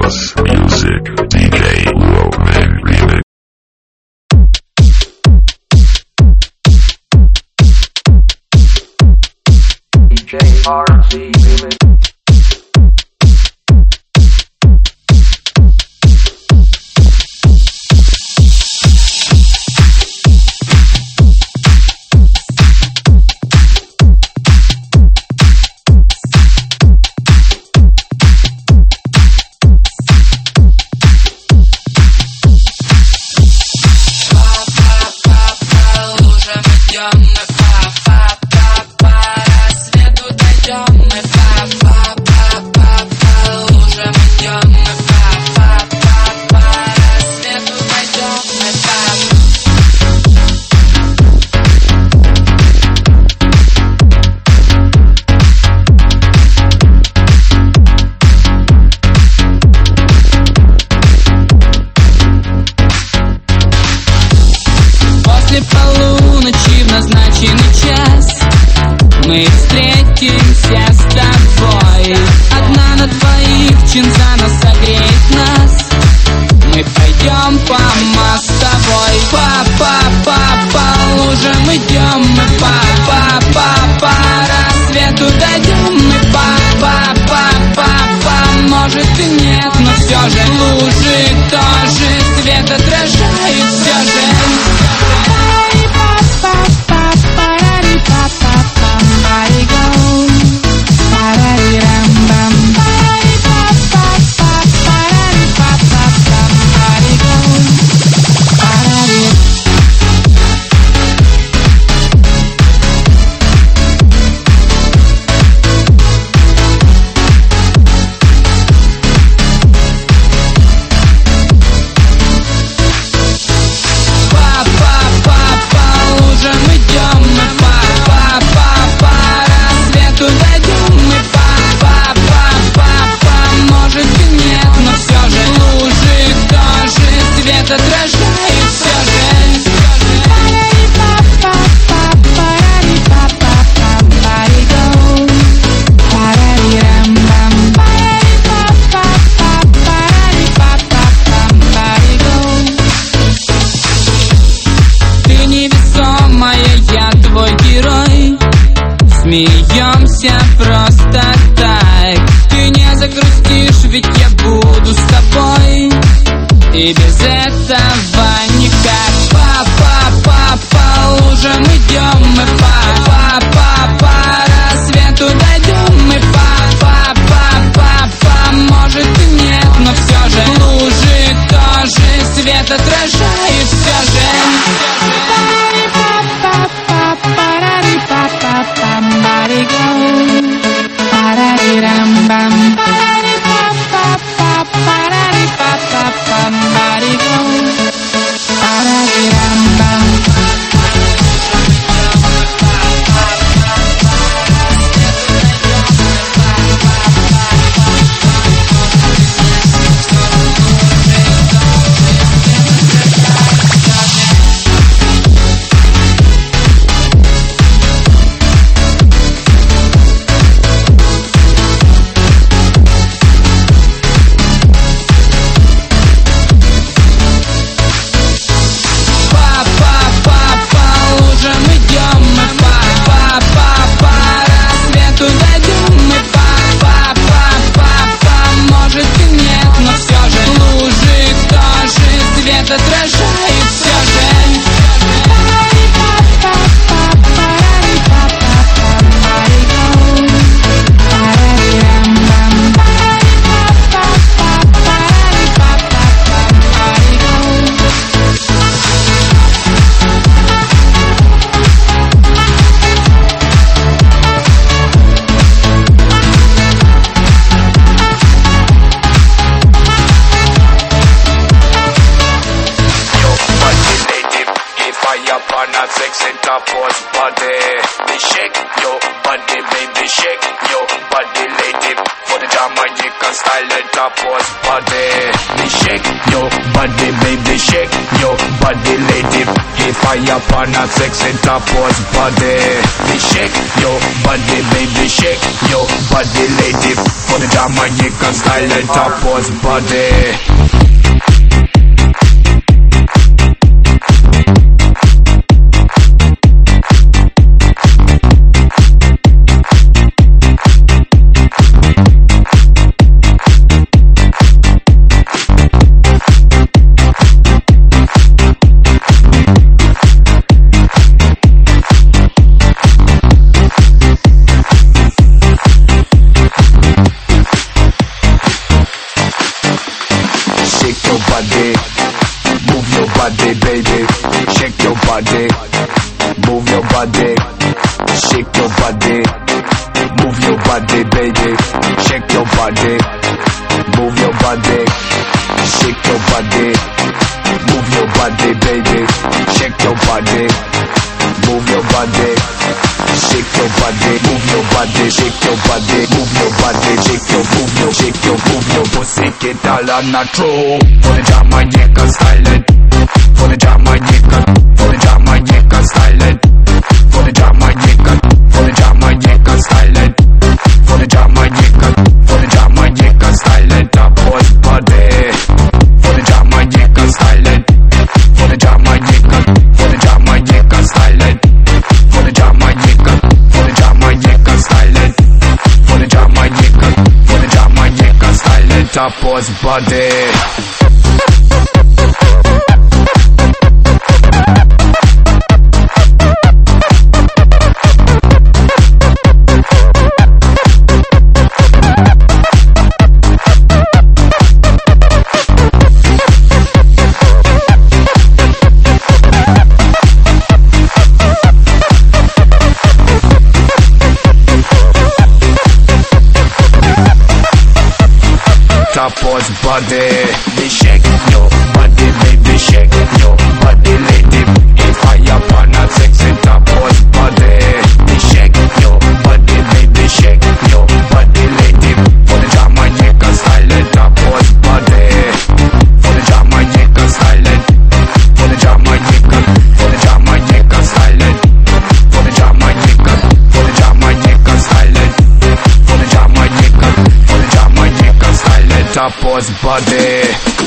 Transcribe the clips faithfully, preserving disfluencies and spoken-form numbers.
House Music ди джей Roman Remix. ди джей ар си Remix. Полуночи в назначенный час мы встретимся с тобой. Одна на двоих чинза нас согреет нас. Мы пойдем по мостовой. Па-па-па, по лужам идем мы. Па-па-па, по рассвету дойдем мы. Па-па-па-па-па, может и нет, но все же лужи тоже свет отражает все же. Отражает все же. Ты невесомая, я твой герой. Смеемся просто так. Ты не загрустишь, ведь я буду с тобой. И без этого никак. Па-па-па, по лужам идем мы. Па-па-па, по рассвету дойдем мы. Па-па-па-па, может и нет, но все же лужи тоже свет отражает все же. Отражает все же. Sexy top was body. Me shake your body, baby, shake your body, lady. For the Jamaican style, the top was body. Me shake your body, baby, shake your body, lady. If I upon a sexy top was body. Me shake your body, baby, shake your body. body lady. For the Jamaican style and top was body. Move your body, baby. Shake your body. Move your body. Shake your body. Move your body, baby. Shake your body. Move your body. Shake your body. Move your body, baby. Shake your body. Move your body. Shake your body. Move your body. Shake your body. Move your body. Shake your, move your, shake your, move your pussy. Get all on a throw. For the Jamaican style. For the Jamaican. For the Jamaican style. For the Jamaican. For the Jamaican style. For the Jamaican. For the Jamaican style. Top boss body. For the Jamaican style. For the Jamaican. For the Jamaican style. For the Jamaican. For the Jamaican style. For the Jamaican. For the Jamaican style. Top boss body. Top boss body, they shake your body, baby, shake your body, lady. If I up on a sexy top boss body, they shake your body, baby, shake your body, lady. For the Jamaican style, top boss body. For the Jamaican style, for the Jamaican, for the Jamaican style, for the Jamaican, for the Jamaican style, for the Jamaican, for the Jamaican style. Top boss body.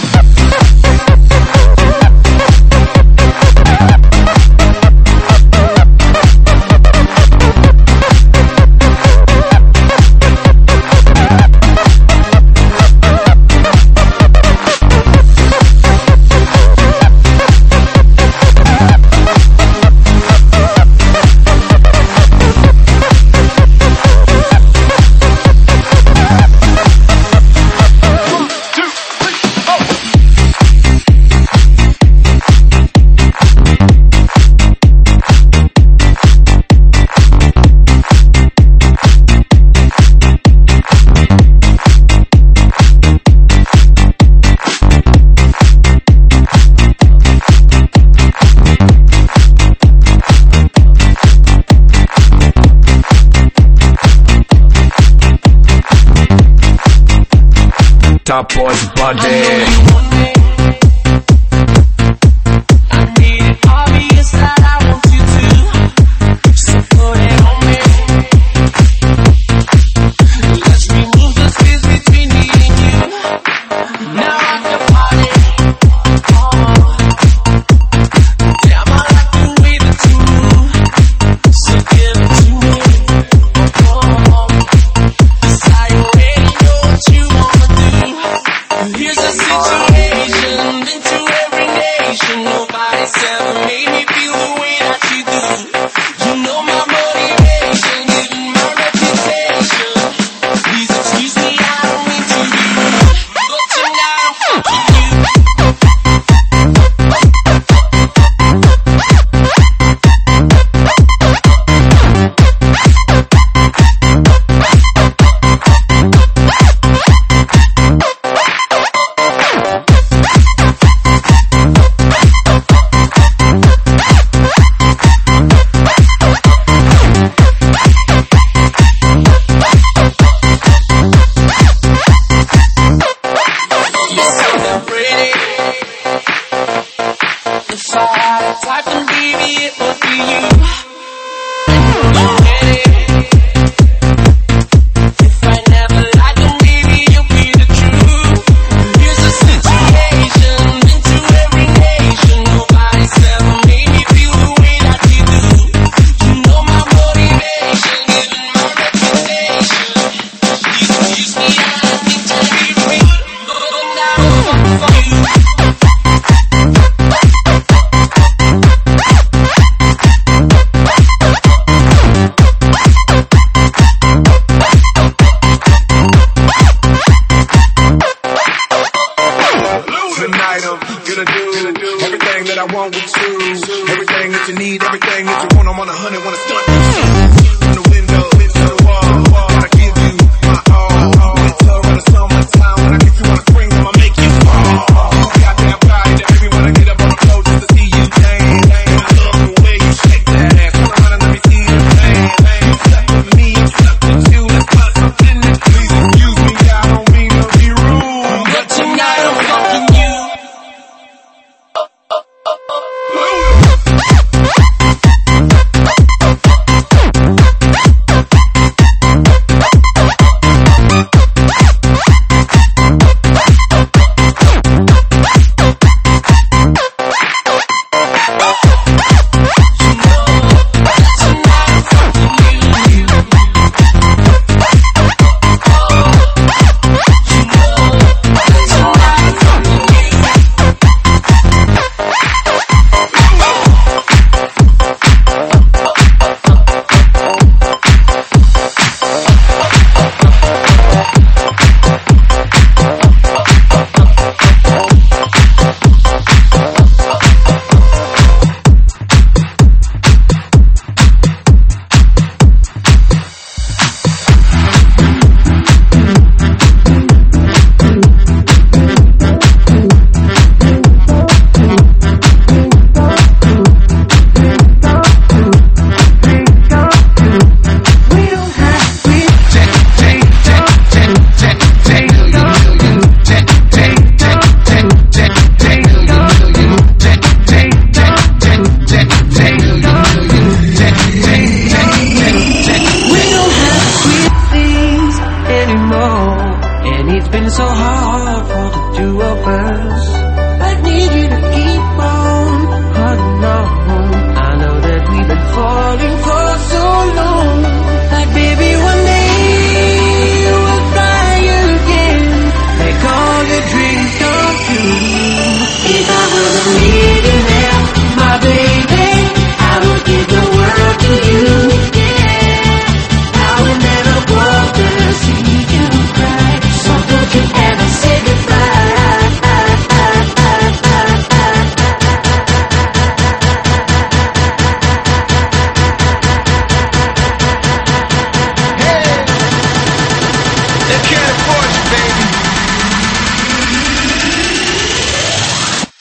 Top boss body. Here's the situation.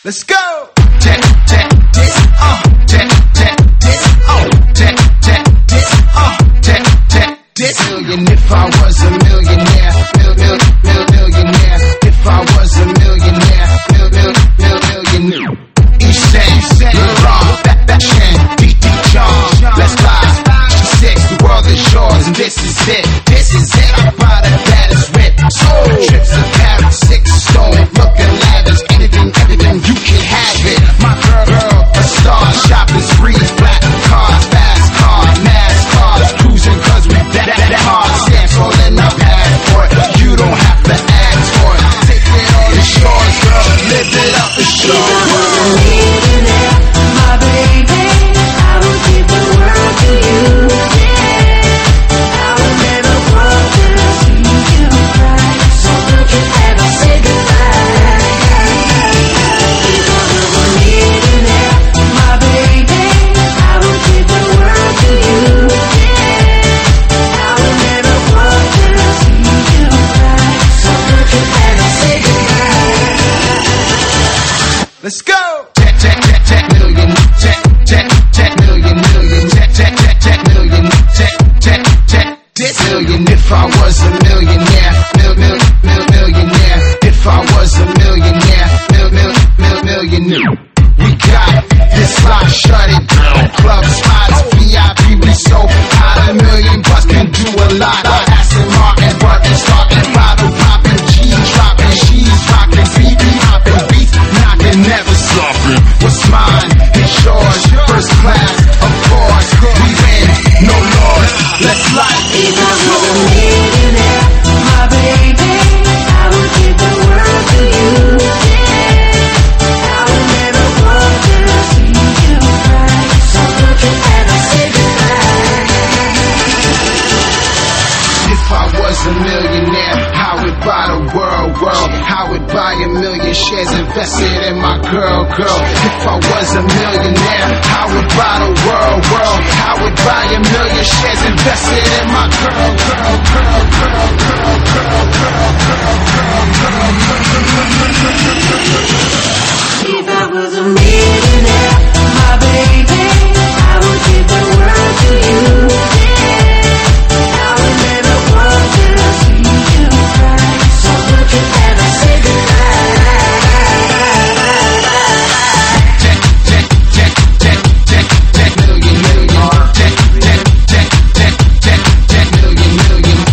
Let's go. Check, check, this, uh, check, check, this, uh, check, check, this, uh, check, check, this. Million if I was a millionaire, mil, mil, mil, millionaire. If I was a millionaire, mil, mil, mil, millionaire. East End, Laurent, that, that Shen, D D John, let's fly. G six, the world is yours, and this is it. This is it. I buy the baddest whip. So trips to Paris, six stone, looking lavish. Anything, everything, you can have it. My girl, girl, a star, shopping sprees, black cars, fast cars, mass cars, cruising 'cause we that that that hard. Stamps all in our passport. You don't have to ask for it. Take it on the shores, girl. Live it up the shore. My baby, I will give the world to you. I will never want to see you cry. So don't you ever say goodbye. Because I'm a millionaire, my baby, I will give the world to you. I will never want to see you cry. So don't you ever say goodbye. Let's go. Check, check, check, check, million. Check, check, check, million, million. Check, check, check, check, million. Check, check, check, this million. If I was a millionaire, mil, mil, mil, millionaire. If I was a millionaire, mil, mil, mil, millionaire. We got this lot, shut it down. Club spots, V I P, we so hot. A million bucks can do a lot. Aston Martin, Burton, starting bottle popping, cheese dropping, she's rocking, B B hopping, beef knocking, never stopping. What's mine is yours, first class, of course. We win, no loss. Let's light it. Because I'm a millionaire, my baby, I will give the world to you. I will never want to see you cry. So don't you ever say goodbye. If I was a millionaire, I would buy the world, world. I would buy a million shares invested in my girl, girl. If I was a millionaire, I would buy the world, world. I would buy a million shares invested in my girl, girl, girl, girl, girl, girl, girl, girl, girl, If I was a millionaire, my baby, I would give the world to you. I would never want to see you cry. So don't you ever say goodbye. check, check, check, check, check, check, million, million. Check, check, check, check, check, check, million, million.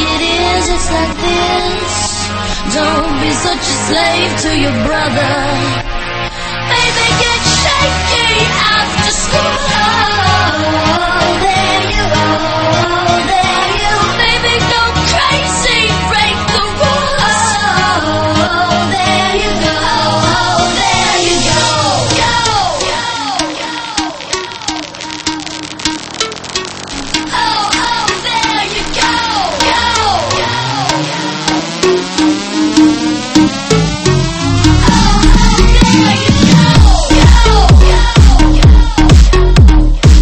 it is, it's like this. Don't be such a slave to your brother. Baby, get shaky after school. Oh, there you go, there you. Baby, go crazy, break the rules. Oh, there you go, oh, there you go. Go, go, go. Oh, oh, there you go, go, go. Oh, oh, there you go, go, go, go.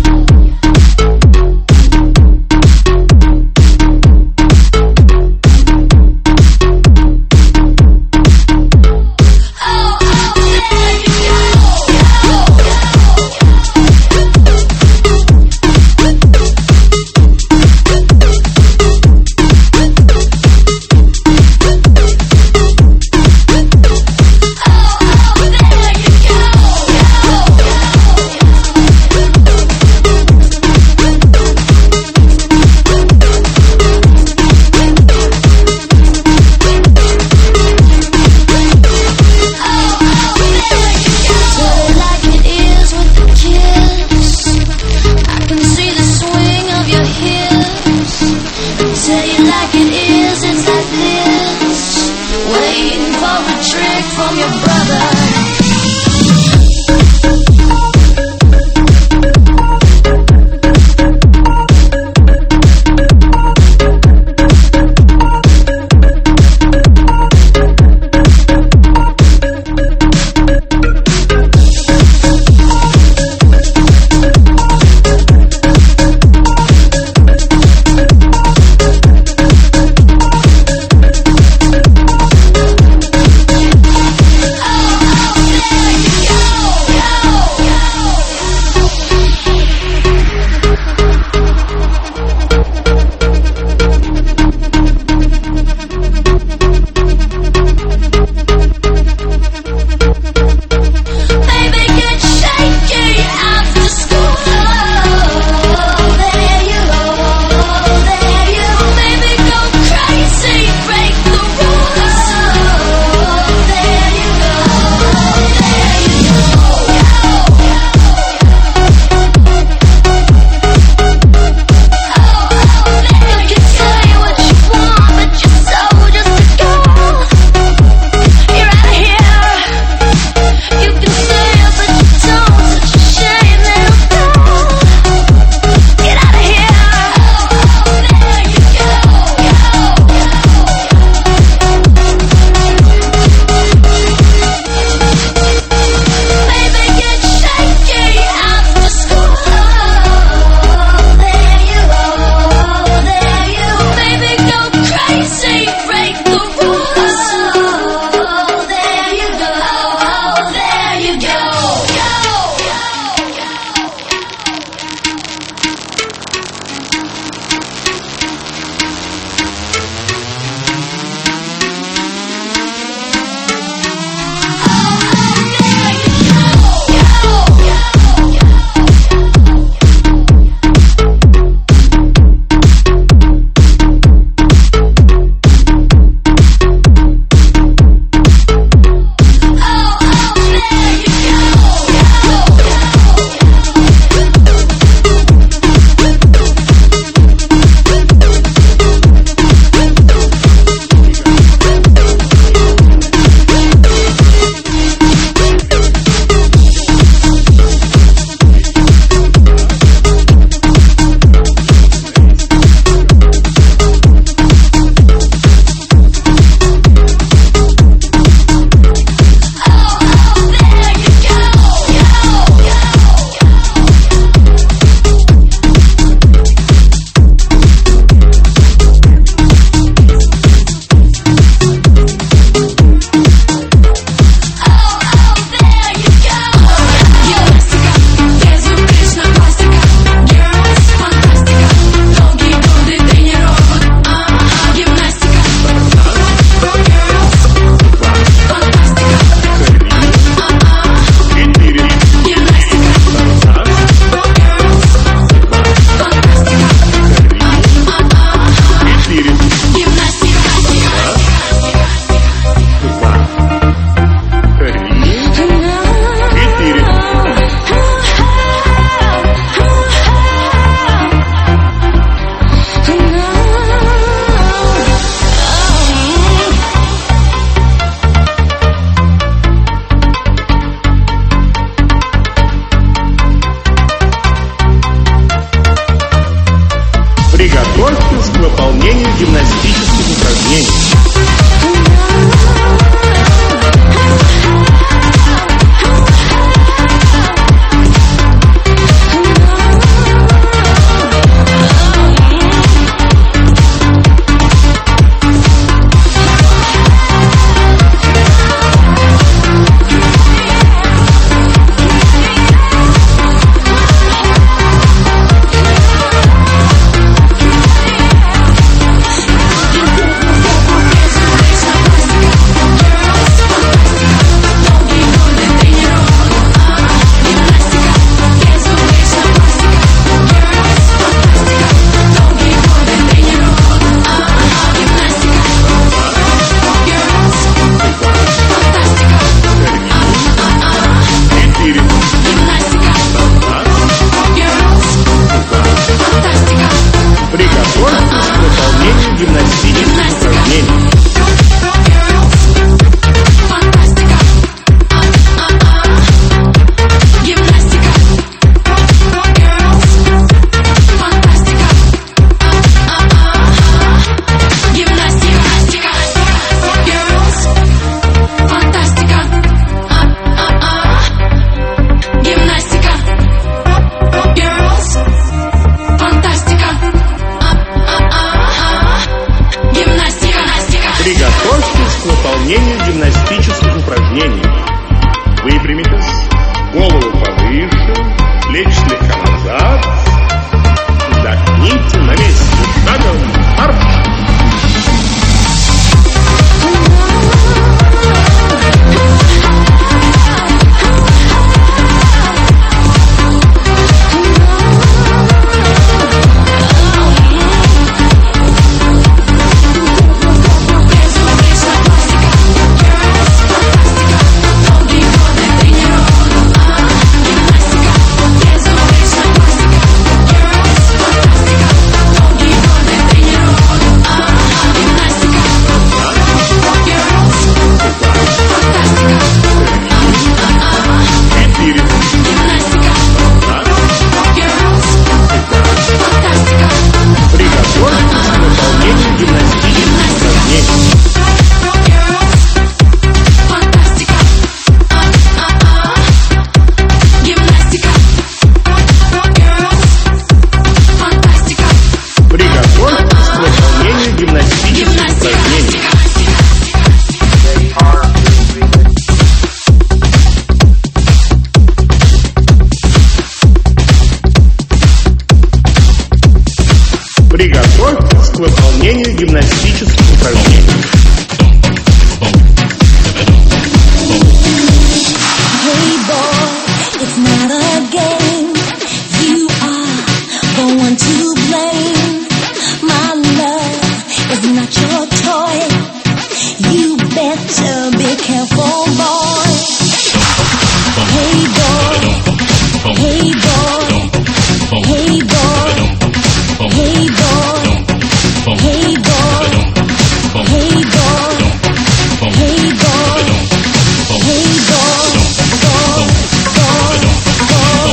toy. You better be careful, boy. Hey boy, hey boy, hey boy, hey boy, hey boy, hey boy, hey boy, hey boy, boy, boy, boy,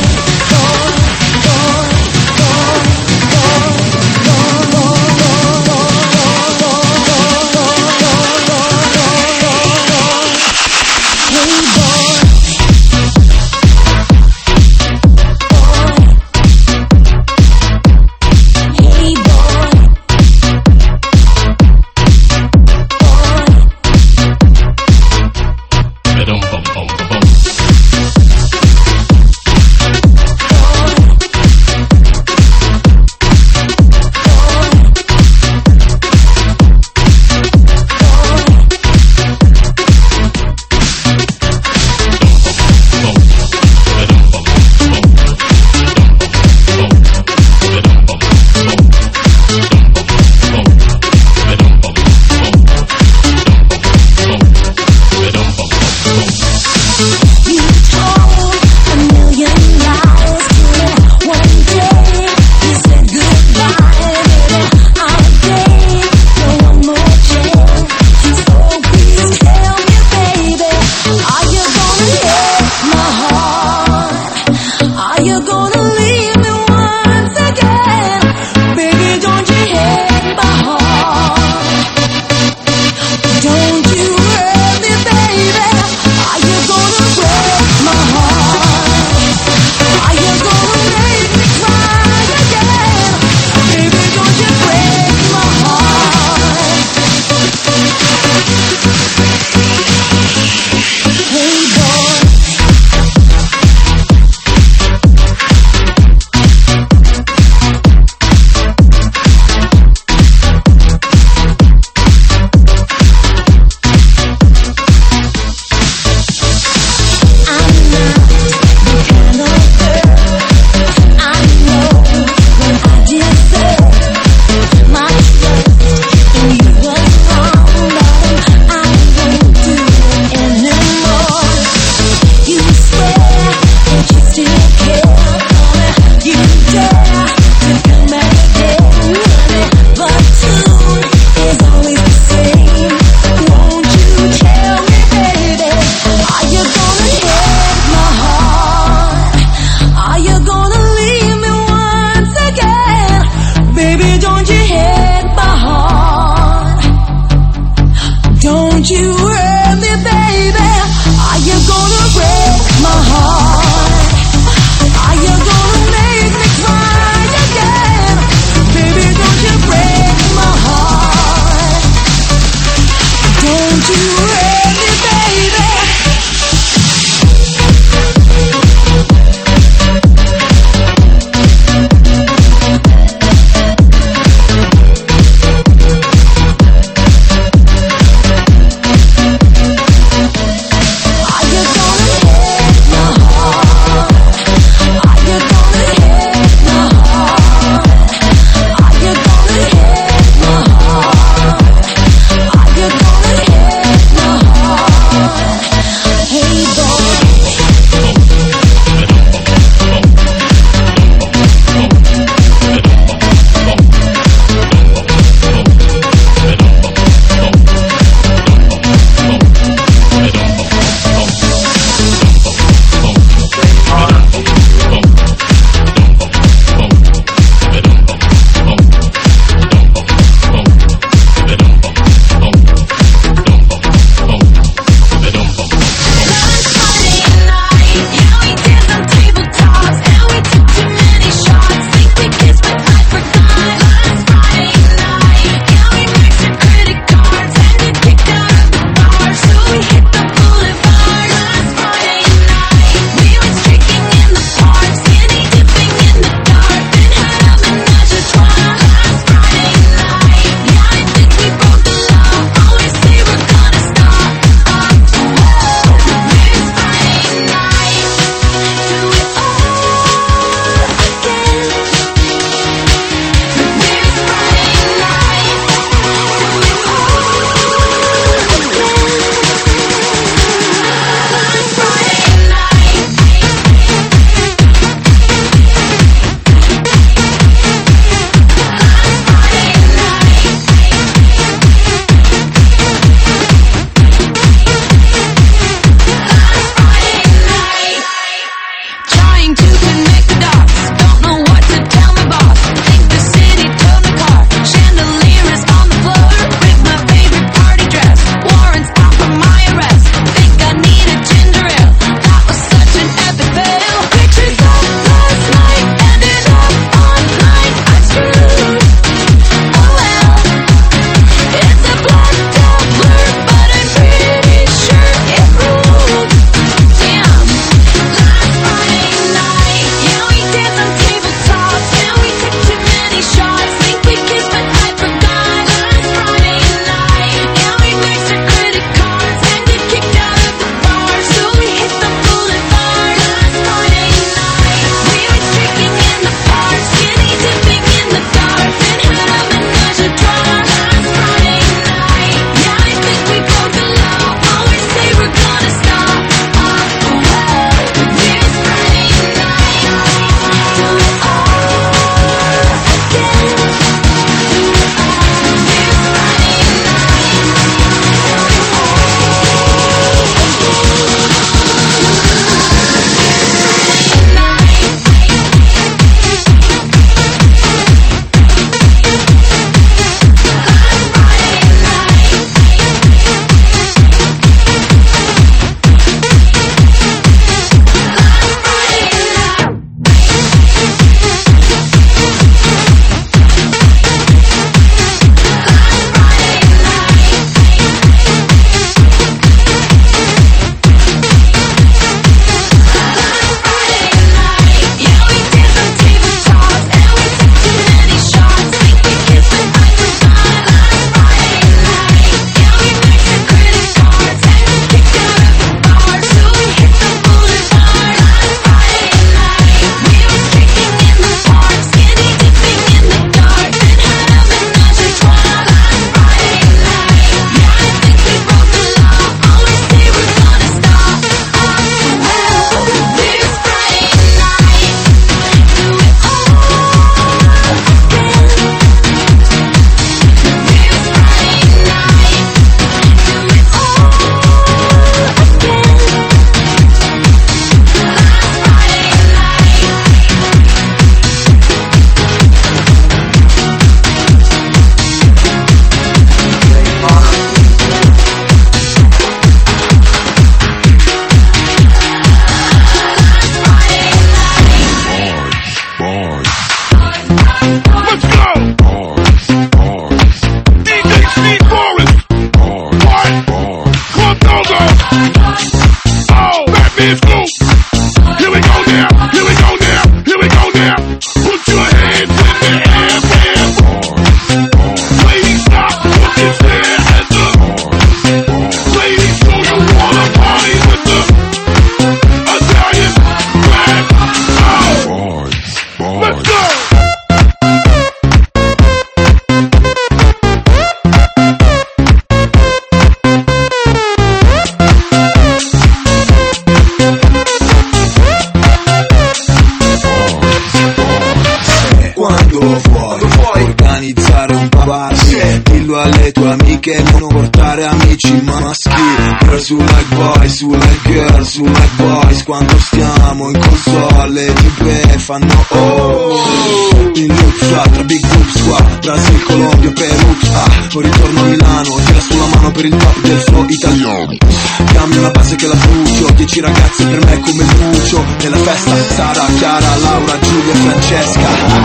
amiche, non portare amici maschi. Girls who like boys, who like girls, who like boys. Quando stiamo in console le tipe fanno oh. In loop fra tra big groups qua, Brasil, Colombia, Perù. Ah, poi ritorno a Milano, tira sulla mano per il top del flow italiano. Dammi una base che la brucio, dieci ragazze per me come il Lucio. Nella festa Sara, Chiara, Laura, Giulia e Francesca.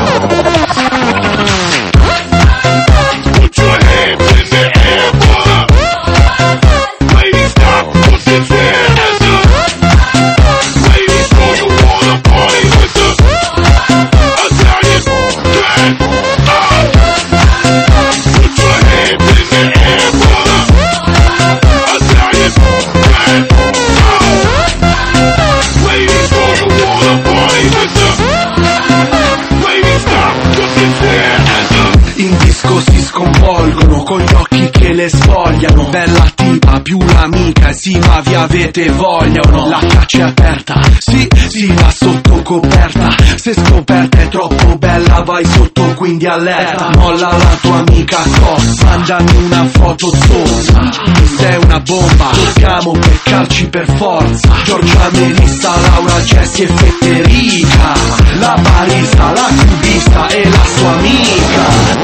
Put your hands in the air, brother. Ladies, stop, put your hands up. Ladies, know you wanna party with the Italian gang. Uh. Put your hands in the air, brother. Italian gang. Uh. Ladies, know you wanna party with the Ladies, stop, put your hands up. In disco si sconvolgono con gli occhi che le sfogliano. Bella tipa, più l'amica, sì ma vi avete voglia o no? La caccia è aperta, sì, sì va sotto coperta. Se scoperta è troppo bella vai sotto quindi allerta. Molla la tua amica costa, mandami una foto zozza. Sei una bomba, dobbiamo beccarci per forza. Giorgia, Melissa, Laura, Jessie e Federica. La barista, la cubista e la sua amica.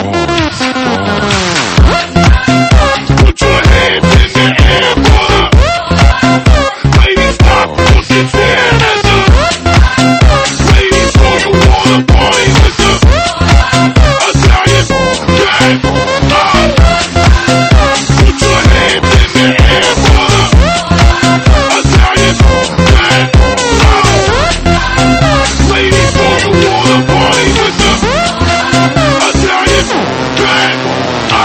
Put your hands in the air, brother. Ladies, stop, put your hands up. Ladies, know you wanna party with the Italian gang. Uh. Put your hands in the air, brother. Italian gang. Uh. Ladies, know you wanna party with the Italian gang. Uh.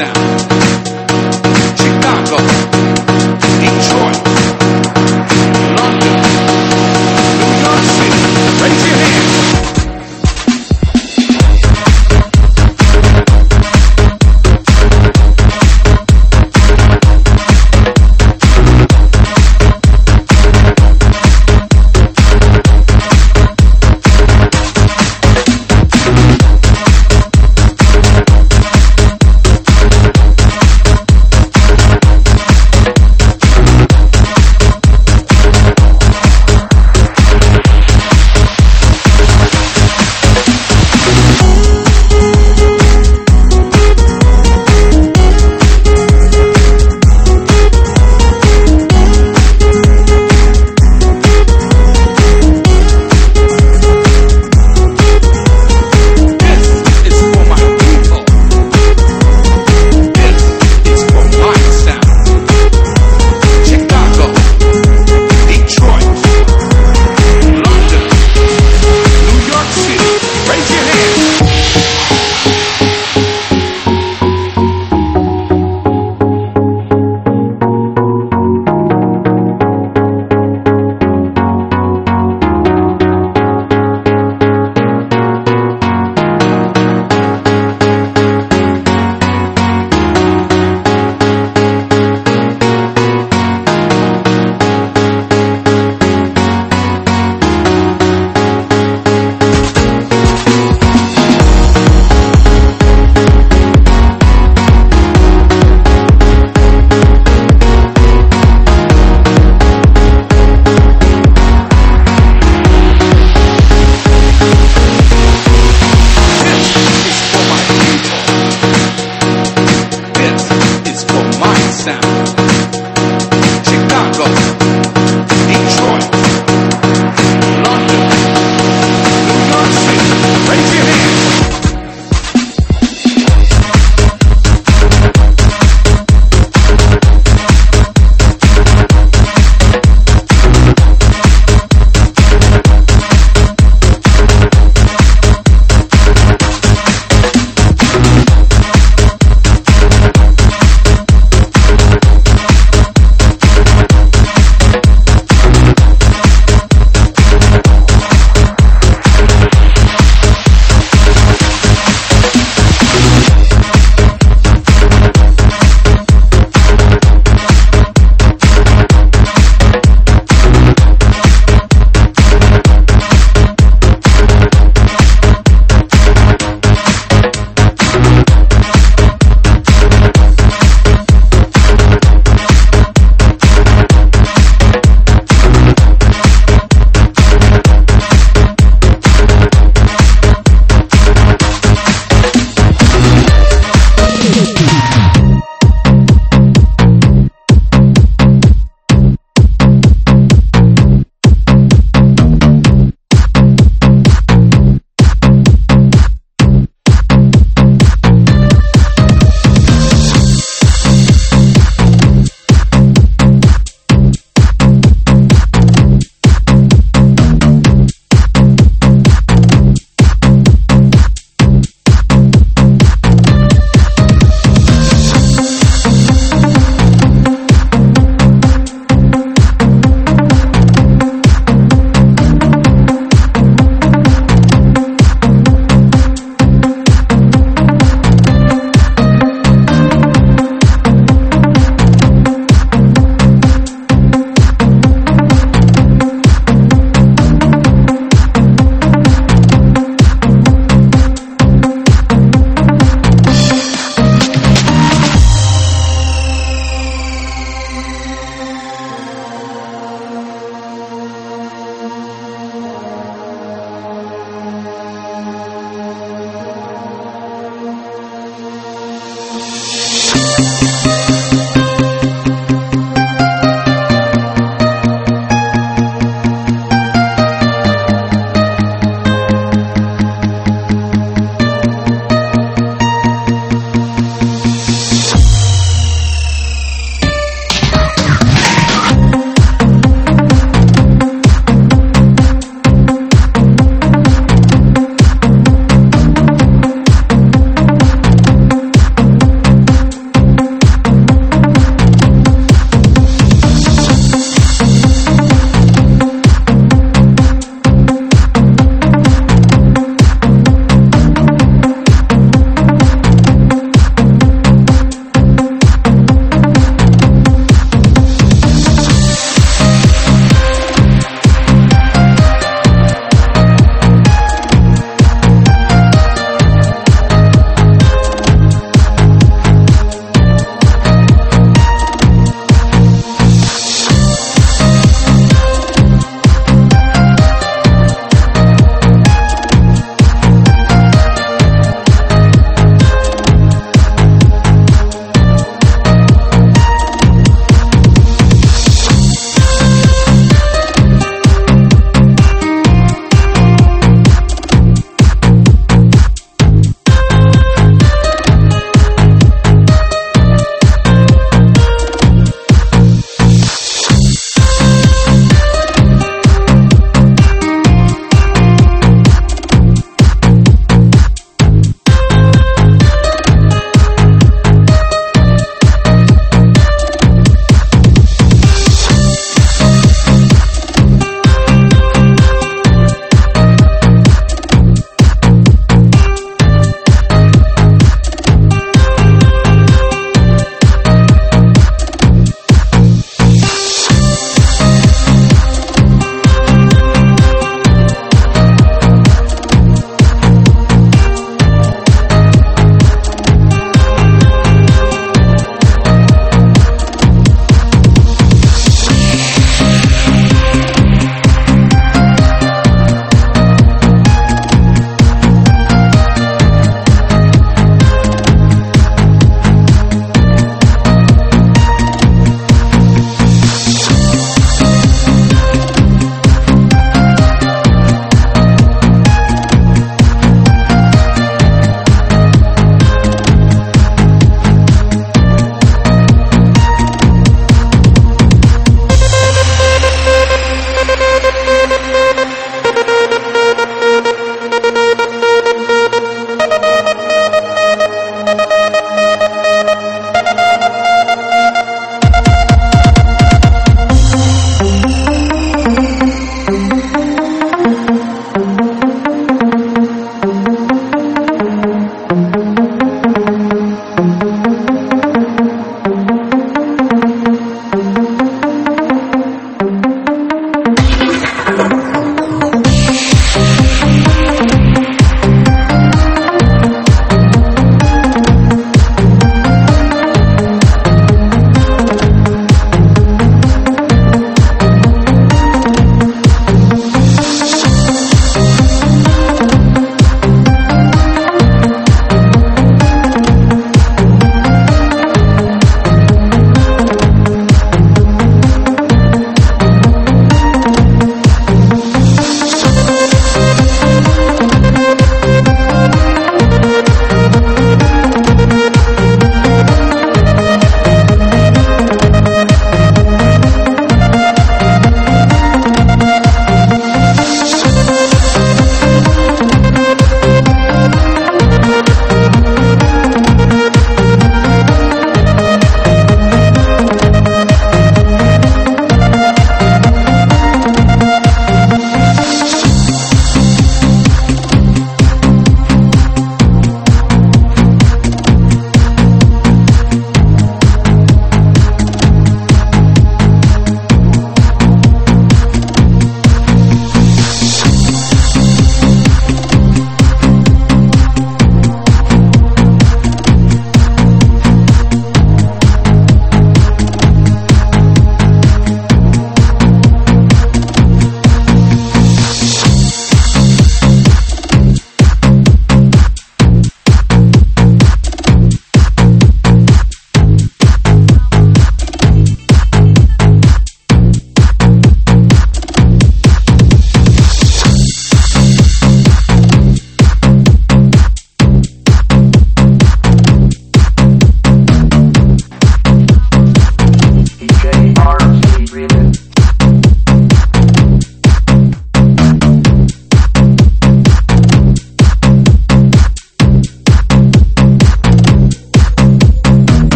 Potsdam, Chicago, Detroit, London, New York City. Raise your hand.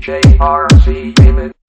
D J R C Remix.